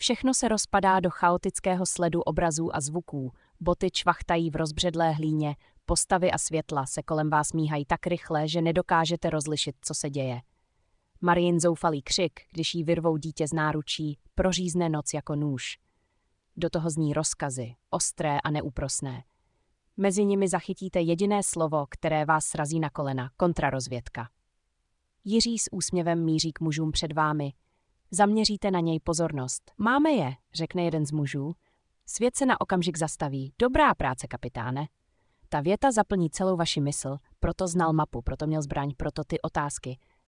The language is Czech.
Všechno se rozpadá do chaotického sledu obrazů a zvuků, boty čvachtají v rozbředlé hlíně, postavy a světla se kolem vás míhají tak rychle, že nedokážete rozlišit, co se děje. Marin zoufalý křik, když jí vyrvou dítě z náručí, prořízne noc jako nůž. Do toho zní rozkazy, ostré a neúprosné. Mezi nimi zachytíte jediné slovo, které vás srazí na kolena, kontrarozvědka. Jiří s úsměvem míří k mužům před vámi. Zaměříte na něj pozornost. Máme je, řekne jeden z mužů. Svět se na okamžik zastaví. Dobrá práce, kapitáne. Ta věta zaplní celou vaši mysl, proto znal mapu, proto měl zbraň, proto ty otázky.